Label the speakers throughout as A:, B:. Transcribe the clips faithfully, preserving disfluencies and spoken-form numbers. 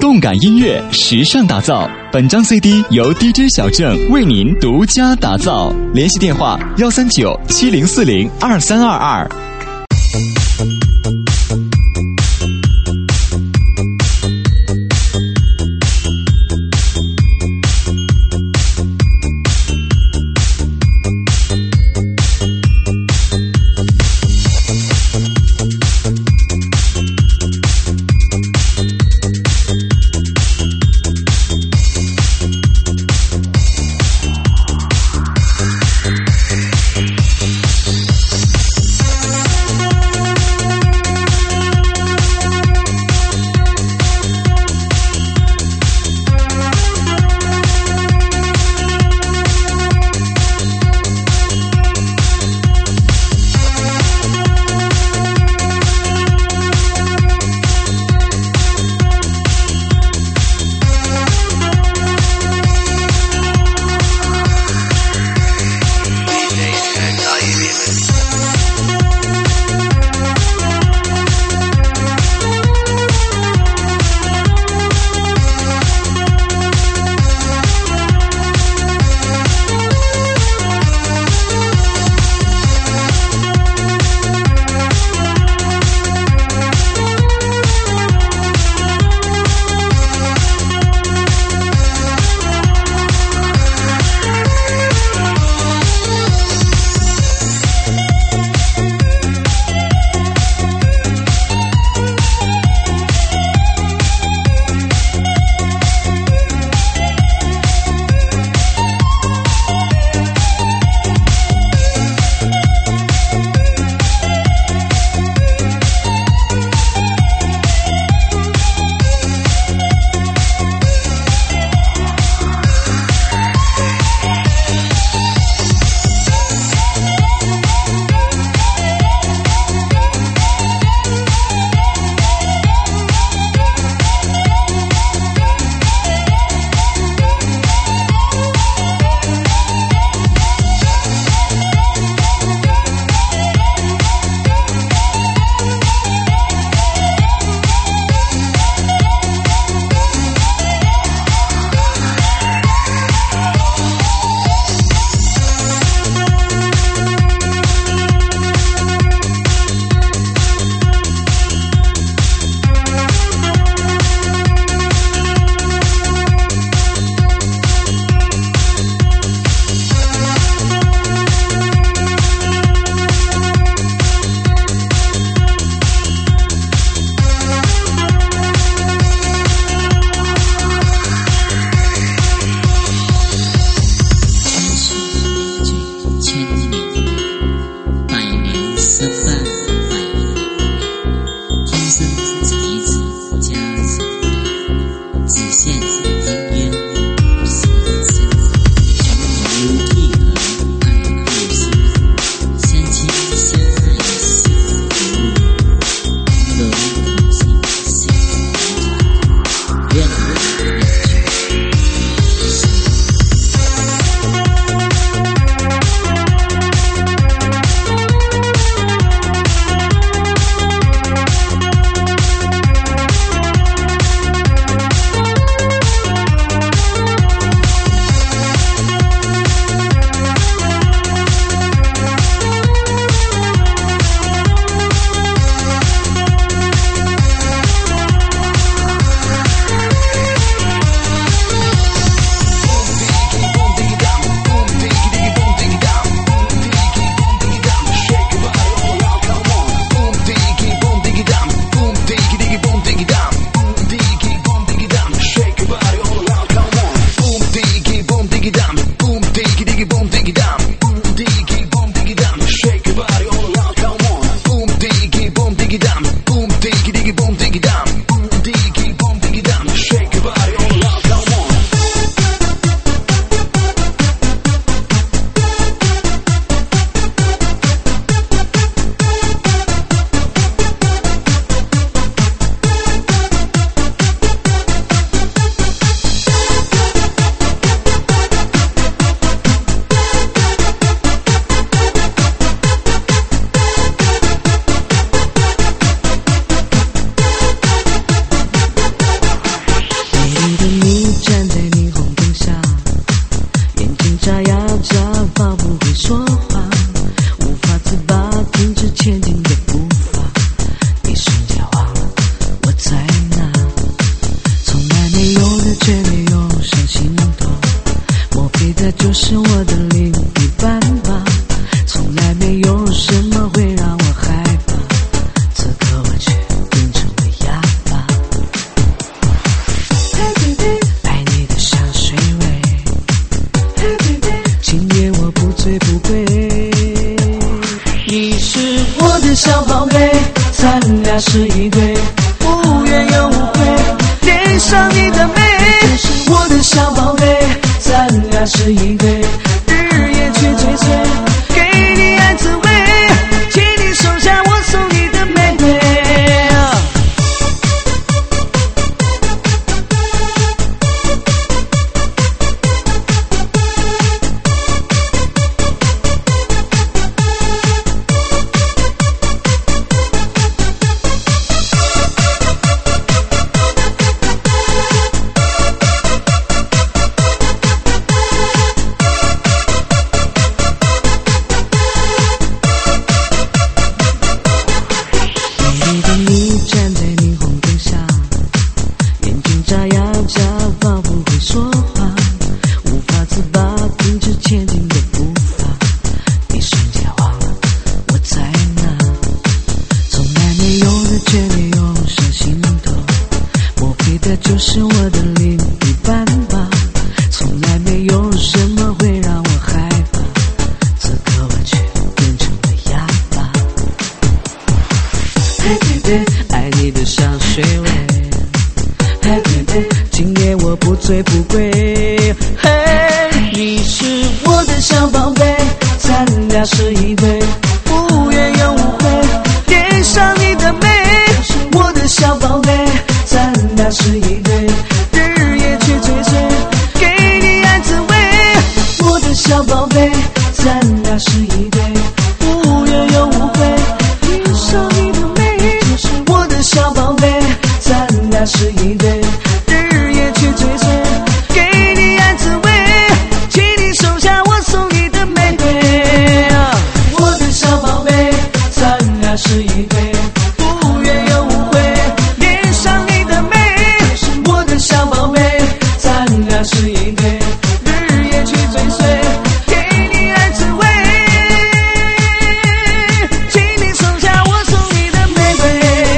A: 动感音乐时尚打造。本张 C D 由 D J 小郑为您独家打造，联系电话幺三九七零四零二三二二。
B: 就是我的另一半吧，从来没有什么会让我害怕，此刻我却变成了哑巴。Hey baby， 爱你的香水味。Hey baby， 今夜我不醉不归。你是我的小宝贝，咱俩是一对，无怨又无悔，恋上你的美。你是我的小宝贝，咱俩是一对，日夜去追随，给你爱滋味，请你收下我送你的玫瑰。就是我的另一半吧，从来没有什么会让我害怕，此刻我却变成了哑巴。Hey baby， 爱你的香水味。Hey baby， 今夜我不醉不归。Hey， 你是我的小宝贝，咱俩是一对，无怨又无悔，恋上你的美。我的小宝贝，咱俩是一对，日夜去追随，给你爱滋味。我的小宝贝，咱俩是一对，无怨又无悔，恋上你的美。我的小宝贝，咱俩是一对，日夜去追随，给你爱滋味，请你收下我送你的玫瑰。我的小宝贝，咱俩是一对，无怨又无悔，恋上你的美。我的小宝贝，咱俩是一对，日夜去追随，给你爱滋味，请你收下我送你的玫瑰。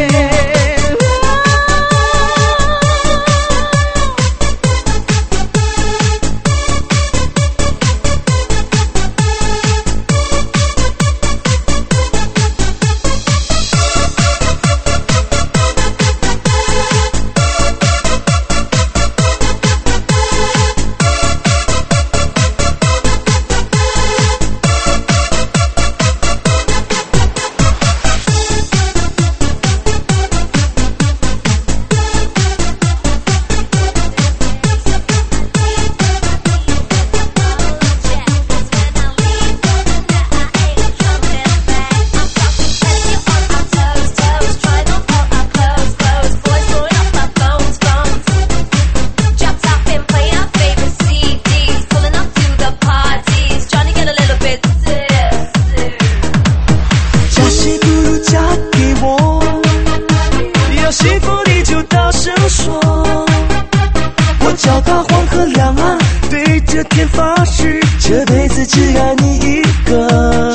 B: 脚踏黄河两岸，对着天发誓，这辈子只爱你一个，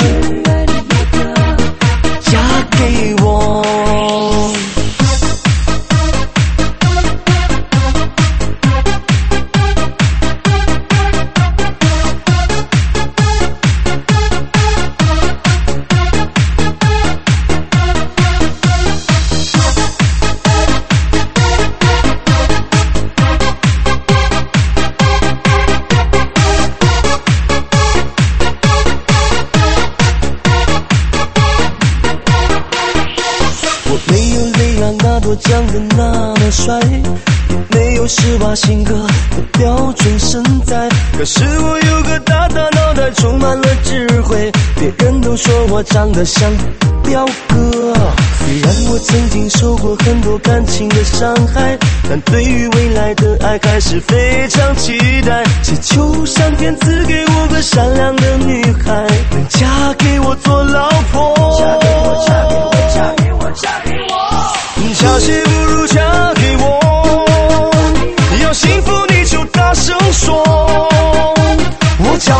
B: 嫁给我。长得那么帅，没有施瓦辛格的标准身材，可是我有个大大脑袋，充满了智慧。别人都说我长得像彪哥，虽然我曾经受过很多感情的伤害，但对于未来的爱还是非常期待。祈求上天赐给我个善良的女孩，能嫁给我做老婆。嫁给我，嫁给我，嫁给我，嫁给我。嫁谁不如嫁给我，要幸福你就大声说，我叫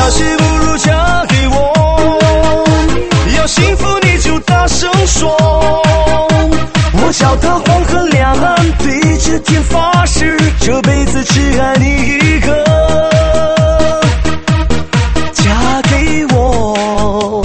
C: 小气不如嫁给我，要幸福你就大声说。我脚踏黄河两岸，对着天发誓，这辈子只爱你一个，嫁给我。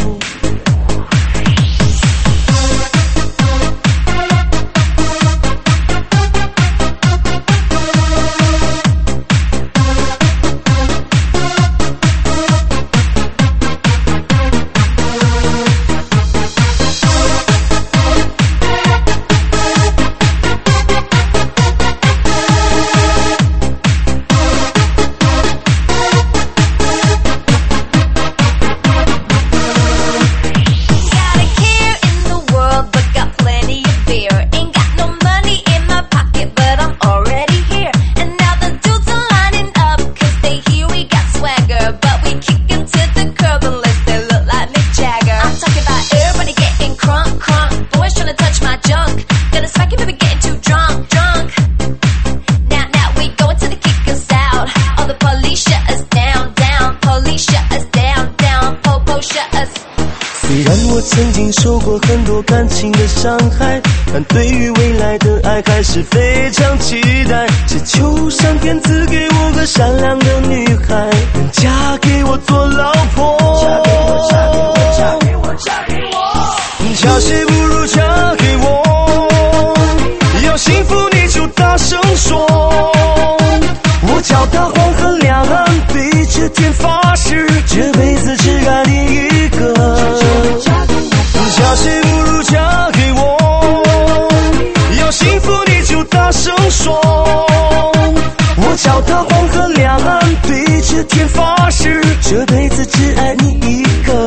C: 虽然我曾经受过很多感情的伤害，但对于未来的爱还是非常期待。只求上天赐给我个善良的女孩，能嫁给我做老婆。嫁给我，嫁给我，嫁给我，嫁给我。嫁谁不如嫁给我，要幸福你就大声说。我脚踏黄河两岸，对着天发誓，这辈子只爱你一个。嫁谁不如嫁给我，要幸福你就大声说。我脚踏黄河两岸，对着天发誓，这辈子只爱你一个。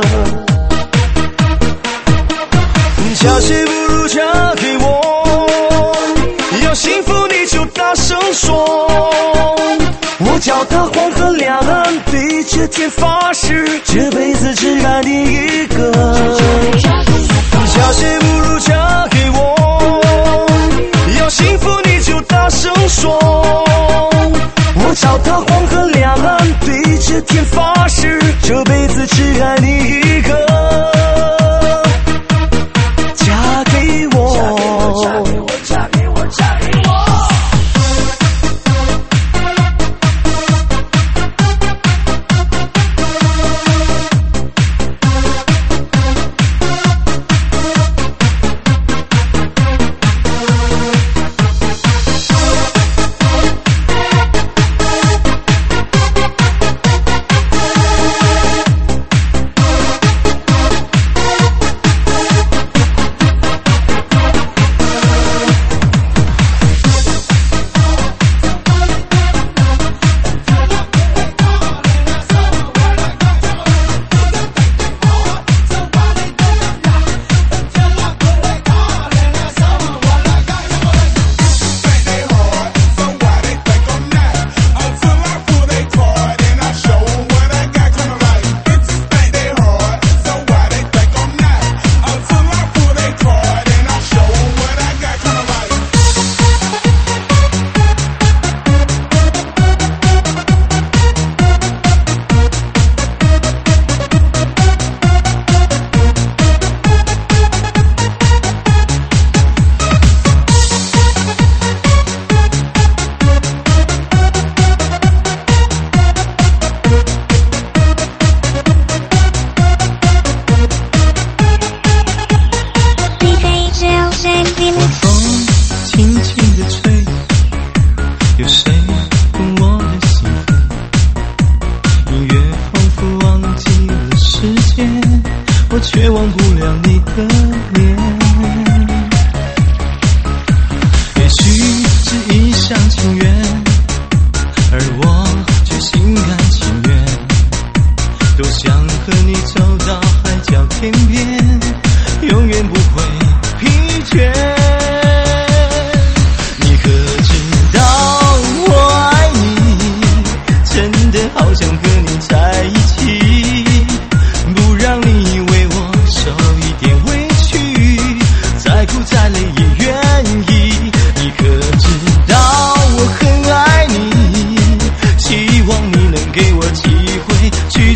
C: 嫁谁不如嫁给我，要幸福你就大声说。我脚踏黄河两岸，对着天发誓，这辈子只爱你一个。嫁谁不如嫁给我，要幸福你就大声说。我脚踏黄河两岸，对着天发誓，这辈子只爱你一个。嫁给我，嫁给我，嫁给我，嫁给我。却忘不了你的脸，也许是一厢情愿，而我却心甘情愿，多想和你走到海角天边，永远不会疲倦。你可知道我爱你，真的好想和你在一起，不让你为我受一点委屈，再苦再累也愿意。你可知道我很爱你，希望你能给我机会去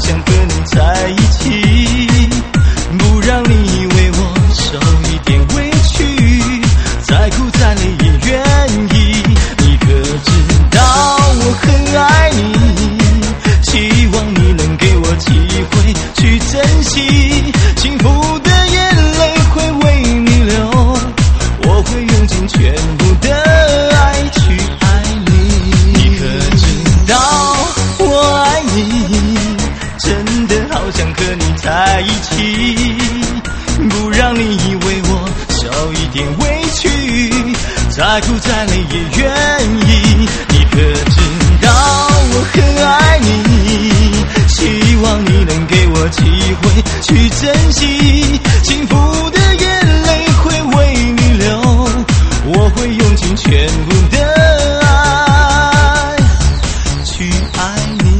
C: 想和你在一起，不让你为我受一点委屈，再苦再累也愿意。你可知道我很爱你，希望你能给我机会去珍惜，幸福的眼泪会为你流，我会用尽全部的爱去爱你。你可知道我爱你，真的好想和你在一起，不让你为我受一点委屈，再苦再累也愿意。你可知道我很爱你，希望你能给我机会去珍惜，幸福的眼泪会为你流，我会用尽全部的爱去爱你。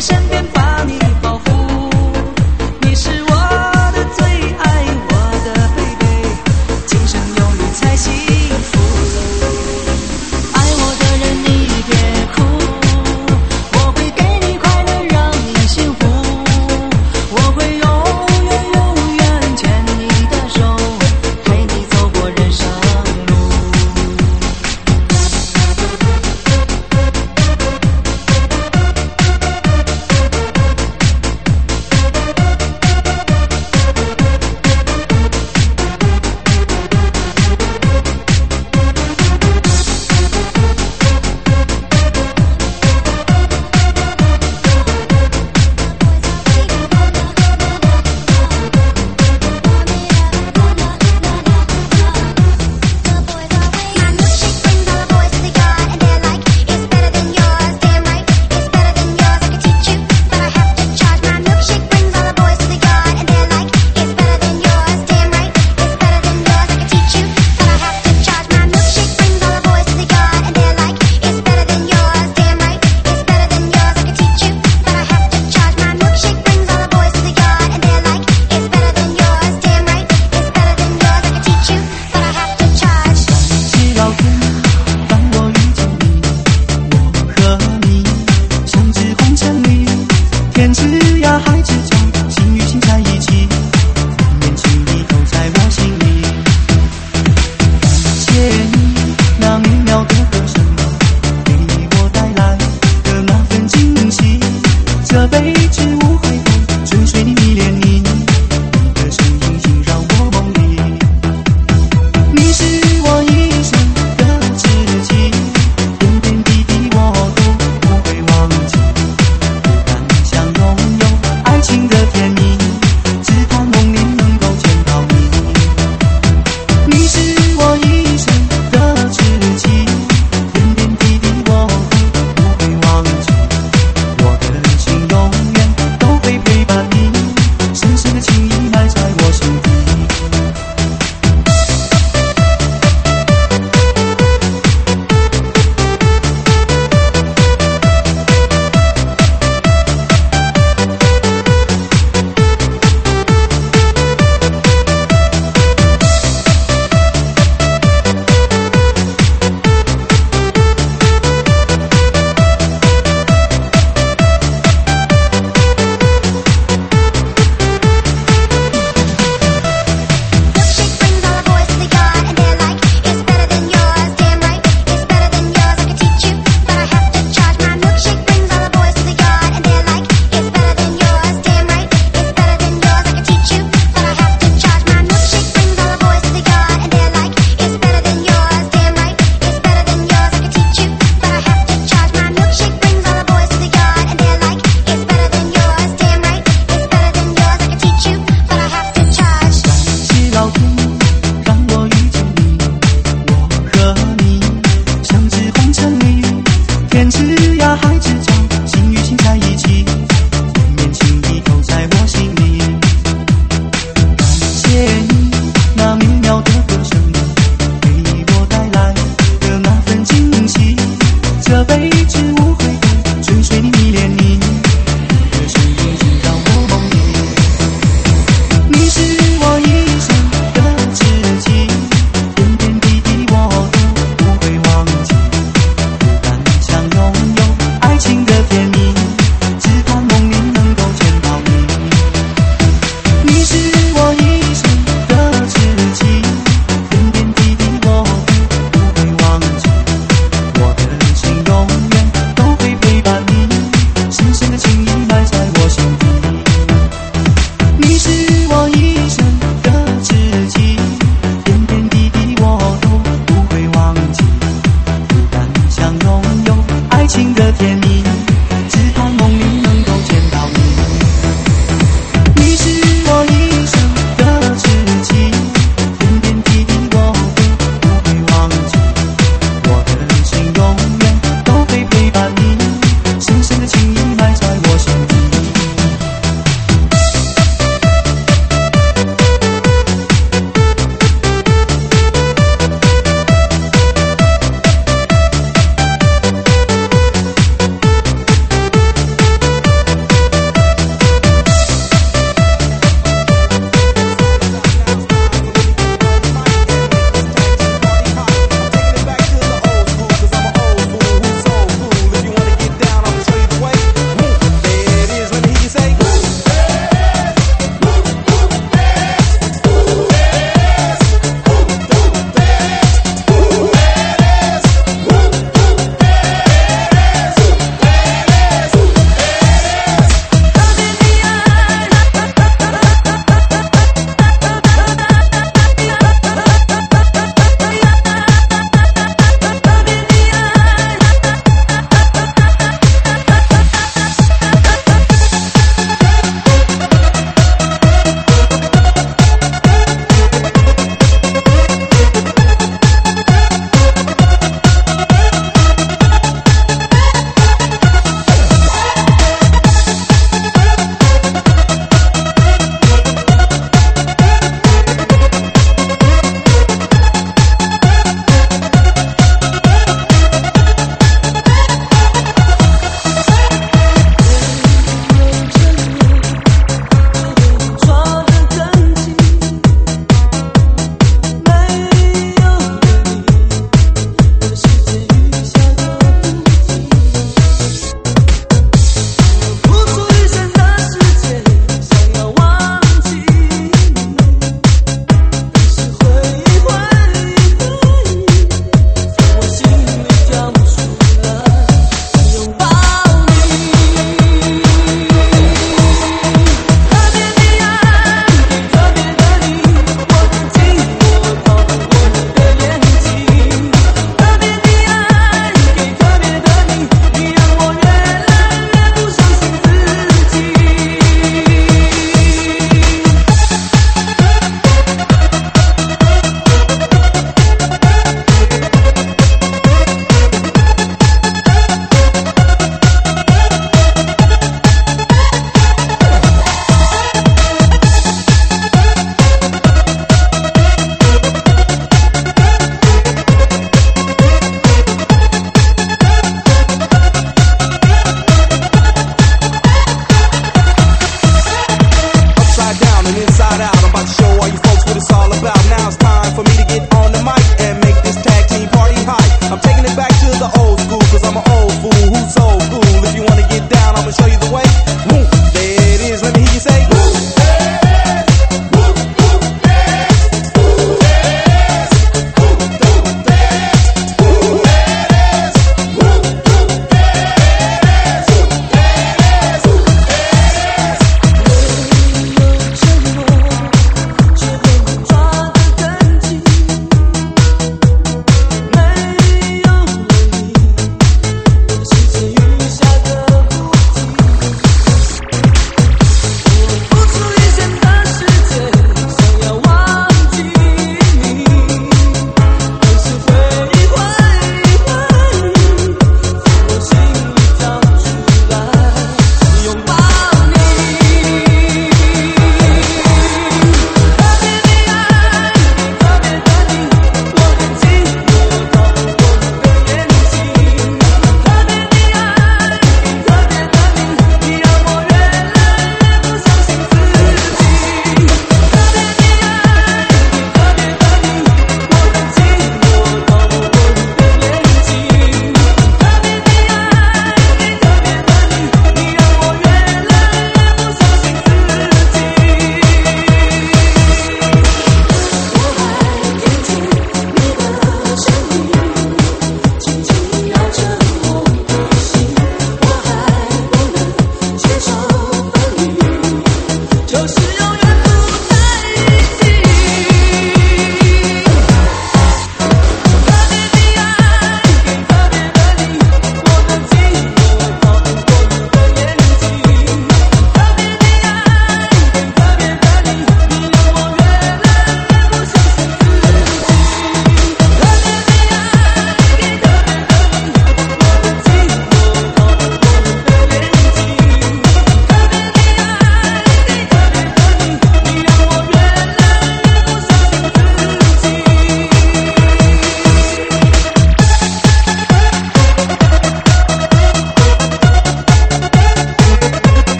B: 身边把你保护。你是我的最爱，我的贝贝，今生有你才幸福。爱我的人你别哭，我会给你快乐让你幸福，我会永远永远牵你的手，陪你走过人生路。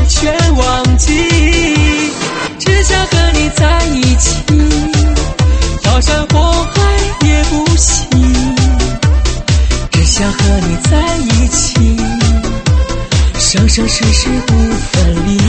B: 全忘记，只想和你在一起，高山火海也不行，只想和你在一起，生生世世不分离。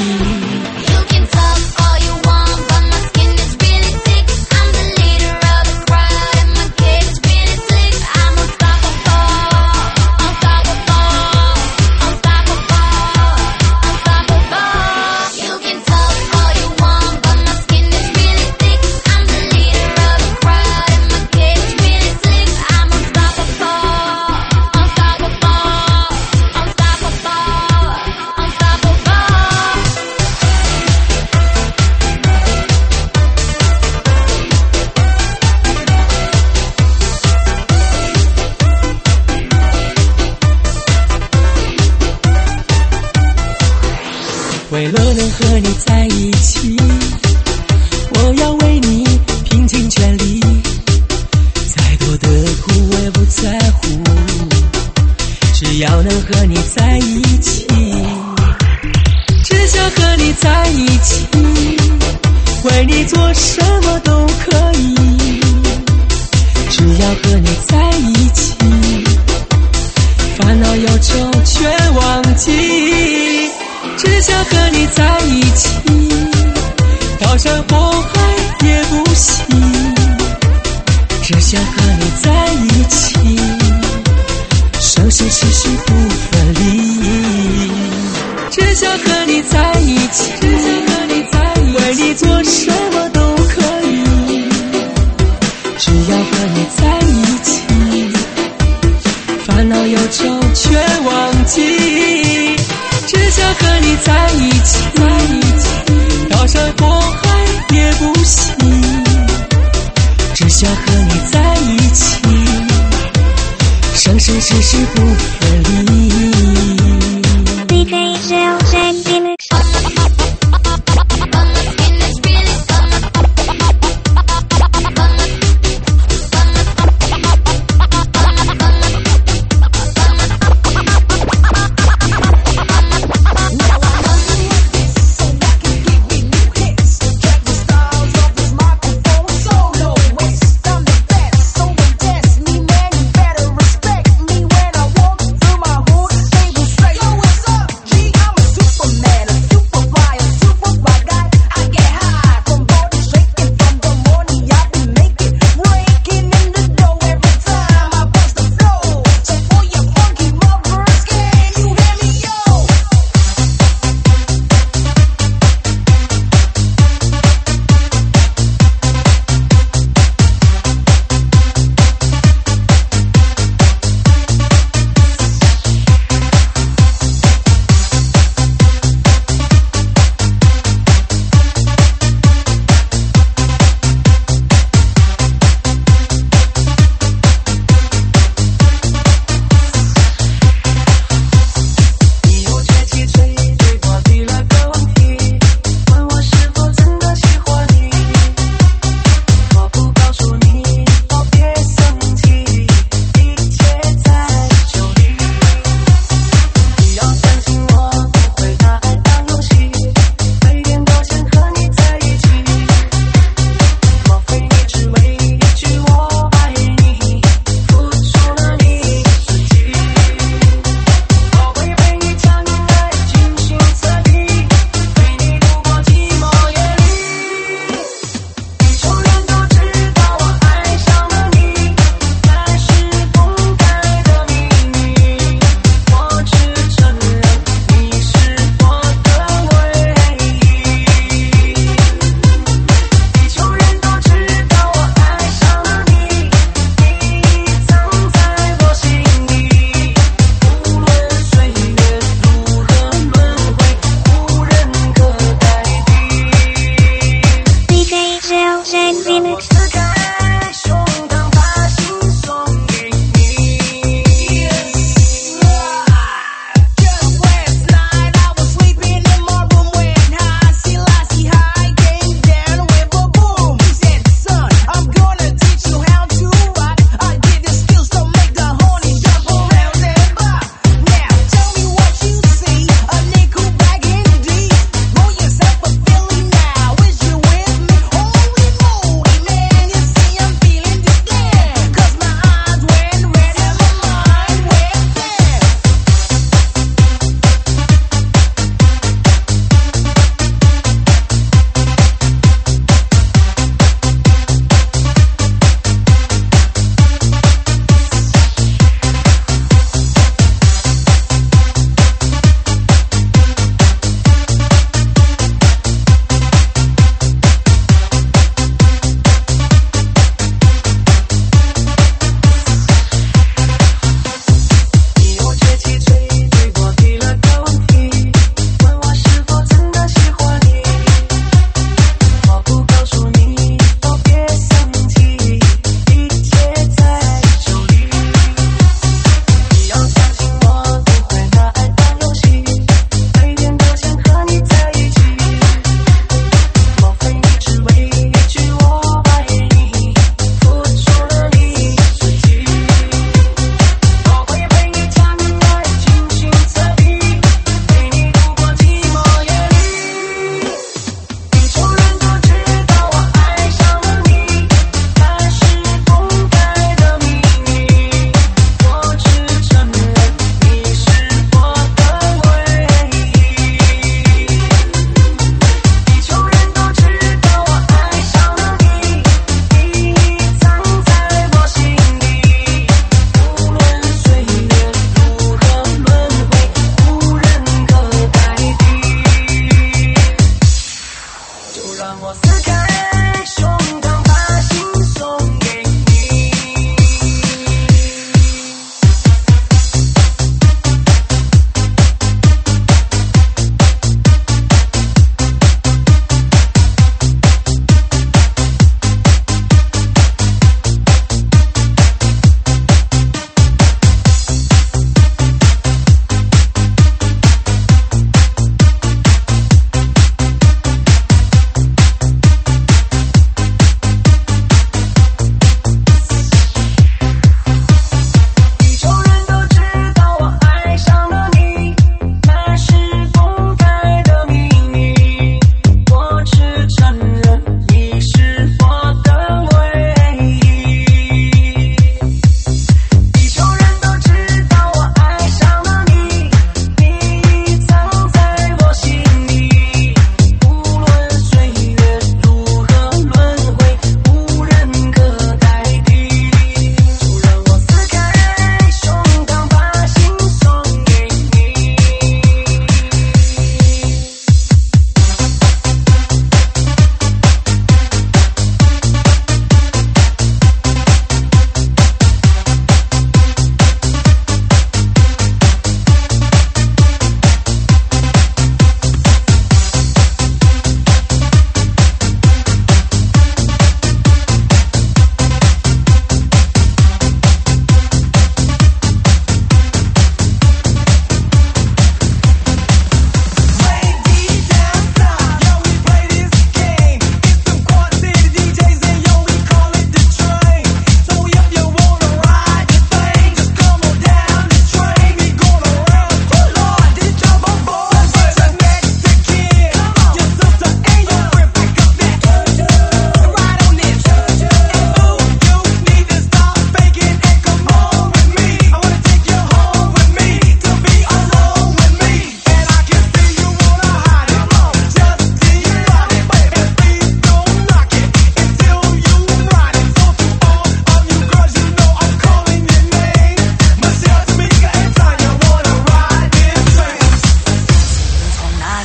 B: 为了能和你在一起，我要为你拼尽全力，再多的苦我也不在乎，只要能和你在一起，只想和你在一起，为你做什么都可以，只要和你在一起，烦恼忧愁全忘记，只想和你在一起，高山火海也不行，只想和你在一起，生生世世不分离，只想和你在一起，只想和你在一起，为你做什么都可以，只要和你在一起，烦恼忧愁全忘记，只想和你在一起，高山火海也不行，只想和你在一起，生生世世不分离。D J Shell J Mix。
D: Don't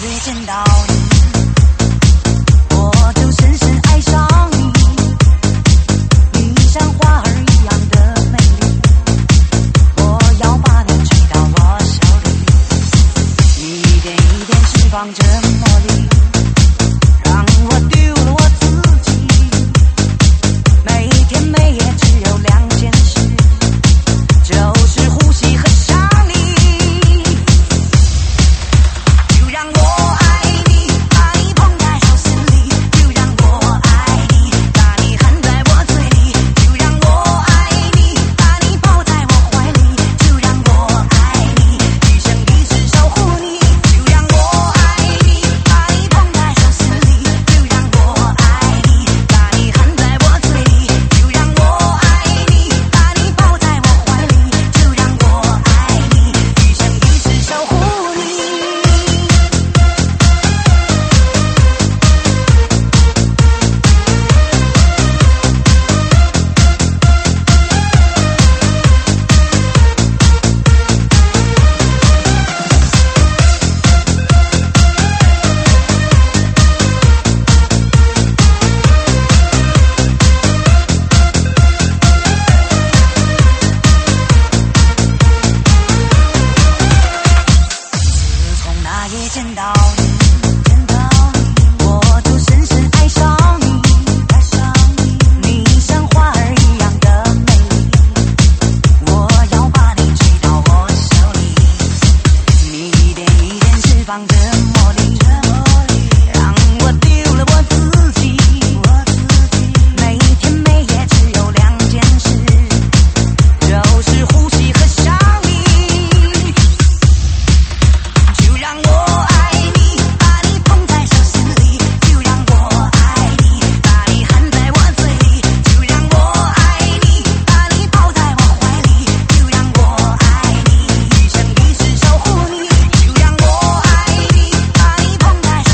D: 夜见到你，我就深深爱上你，你像花儿一样的美丽，我要把你吹到我手里，你一点一点释放着魔力，让我丢了我自己，每天每夜只有两件事，就是呼吸和想你，就让我爱你，把你捧在手心里，就让我爱你，把你含在我嘴里，就让我爱你，把你抱在我怀里，就让我爱你，一生一世守护你，就让我爱你，把你捧在手心里，就让我爱你，把你含在我嘴里，就让我爱你，把你抱在我怀里，就让我爱你，一生一世守护你。自从那夜见到你，见到你，我就深深爱上你，爱上你，你像花儿一样的美丽，我要把你吹到我手里，你一点一点释放着魔力，让我丢了我自己，每天每夜只有两件事，就是呼吸和想你。就让我爱你，把你捧在手心里，就让我爱你，把你含在我嘴里，就让我爱你，把你抱在我怀里，就让我爱你，一生一世守护你，就让我爱你，把你捧在手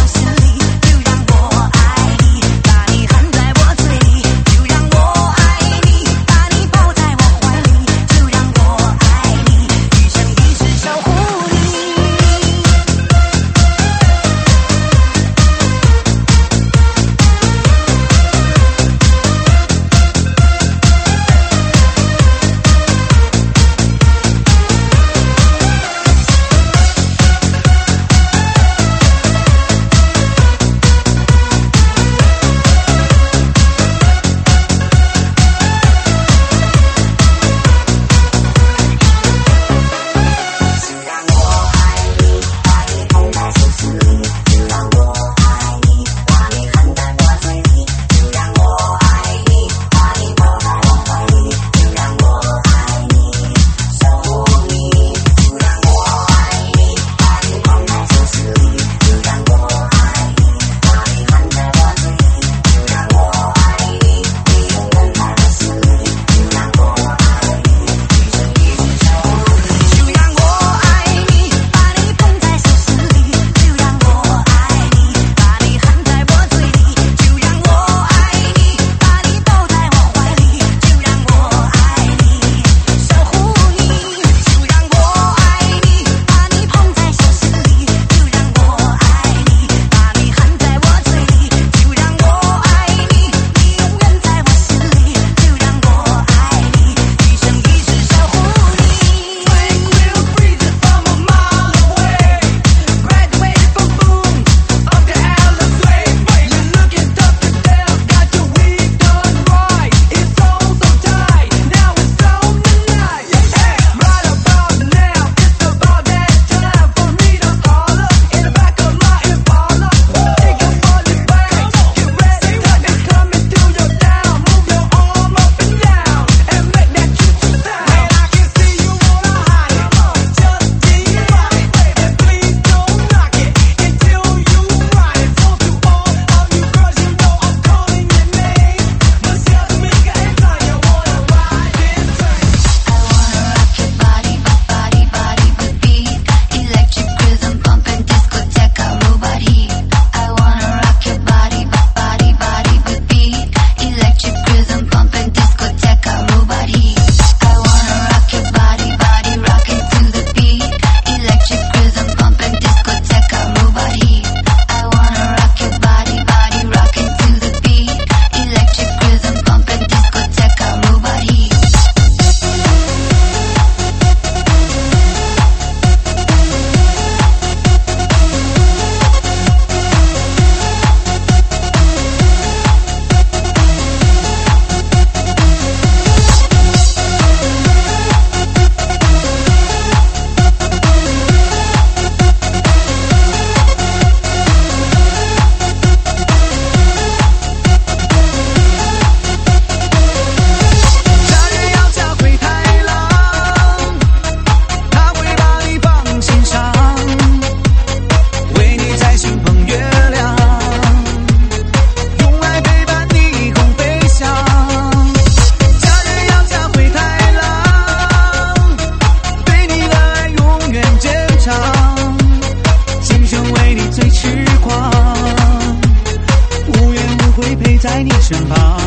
B: 狂，无怨无悔陪在你身旁。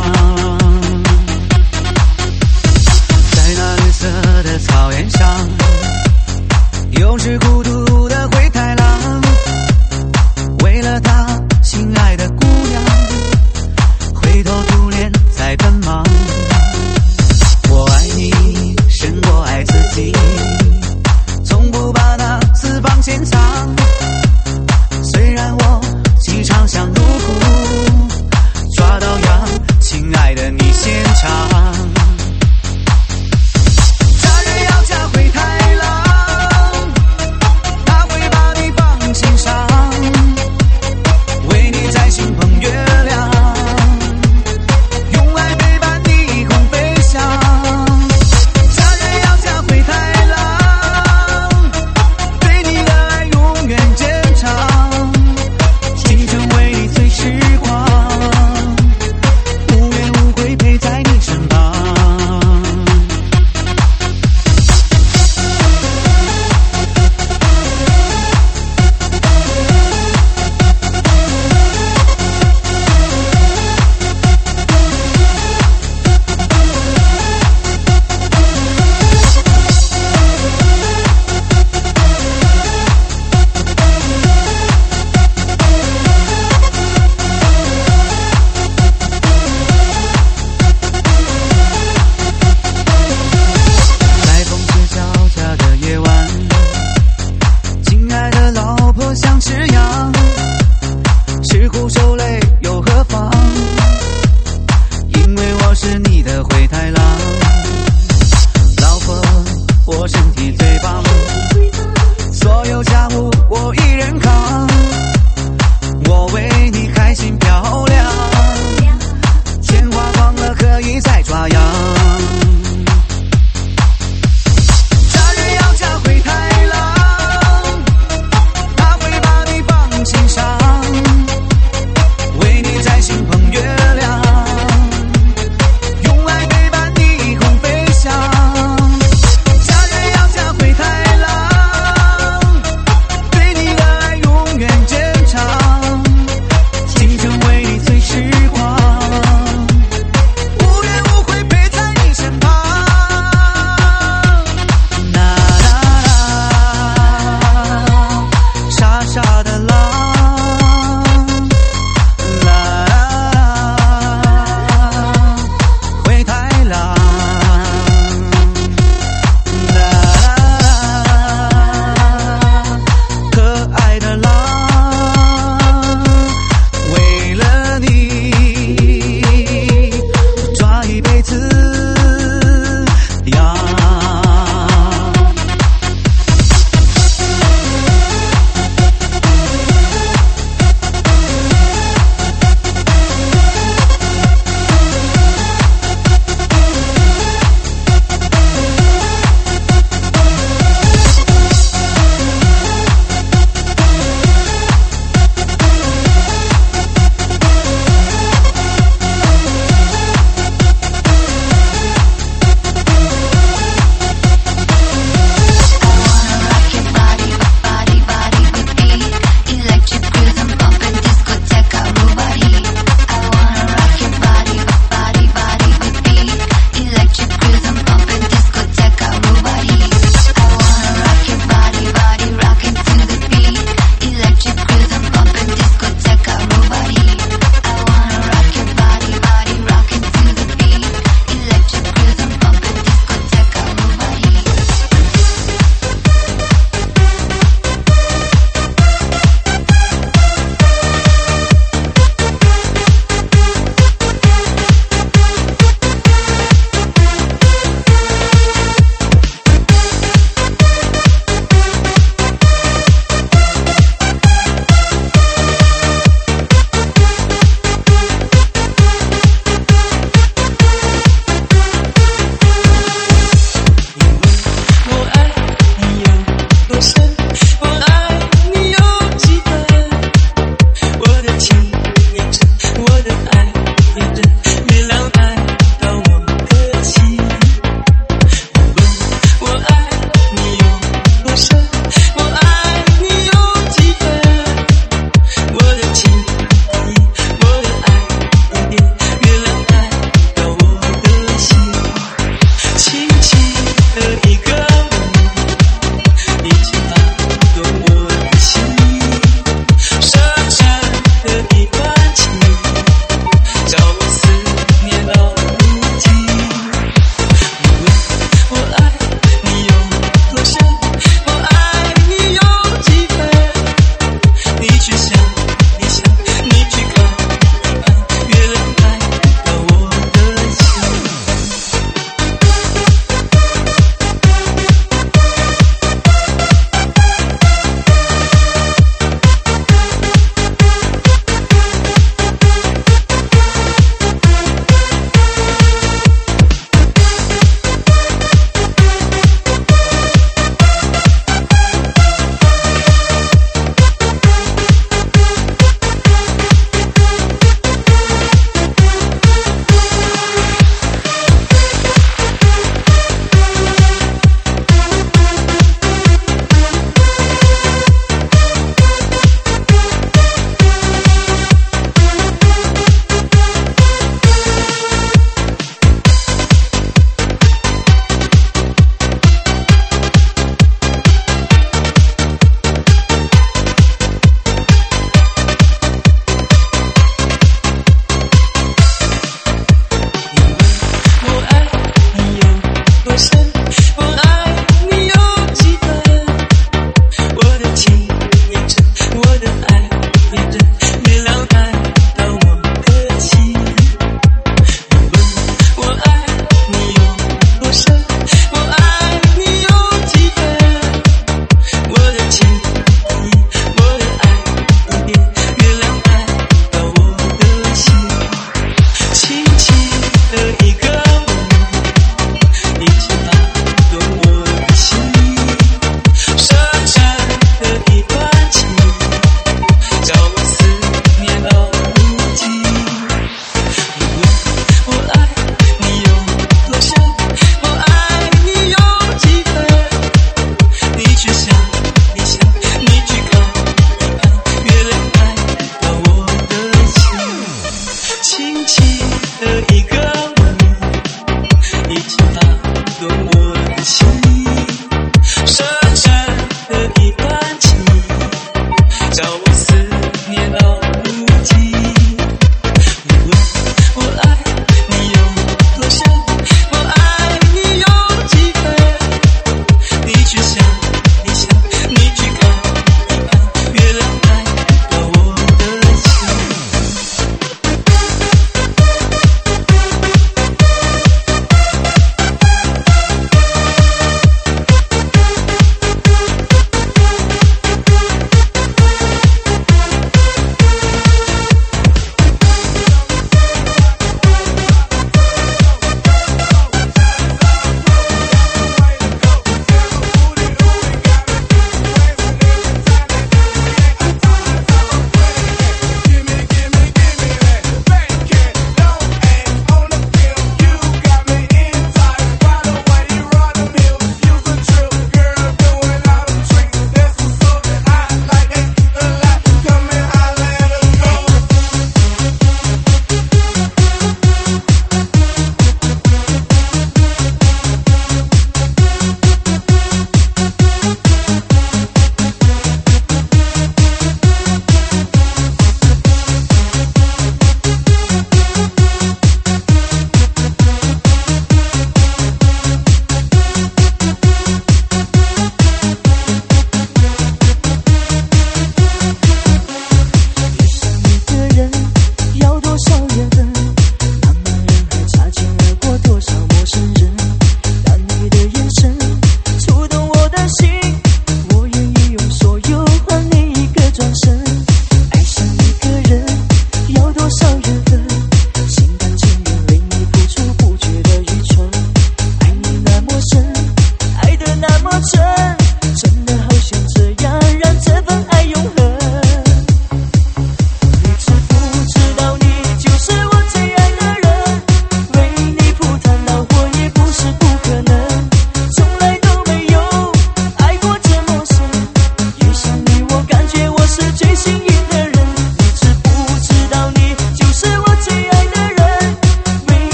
B: 在那绿色的草原上，有只孤独的灰太狼，为了他心爱的姑娘，灰头土脸在奔忙。我爱你胜过爱自己，从不把那翅膀牵长。虽然我经常想入库抓到羊，亲爱的你先尝。炸人要加灰太狼，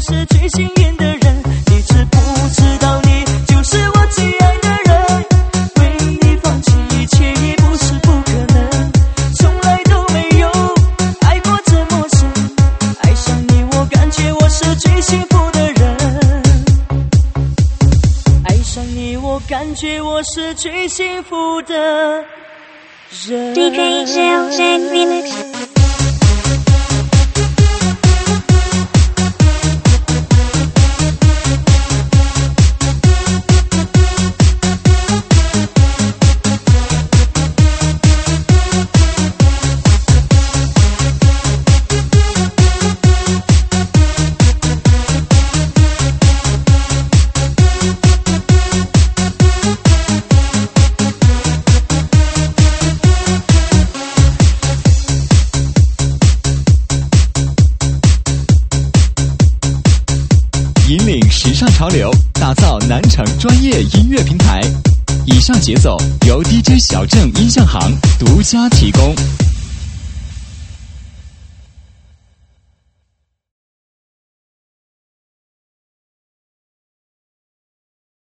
C: 是最幸运的人，你知不知道你就是我最爱的人？为你放弃一切也不是不可能，从来都没有爱过这么深，爱上你我感觉我是最幸福的人，爱上你我感觉我是最幸福的人。
E: D J Zhao Zhang Remix。
A: 引领时尚潮流，打造南城专业音乐平台。以上节奏由 D J 小郑音像行独家提供。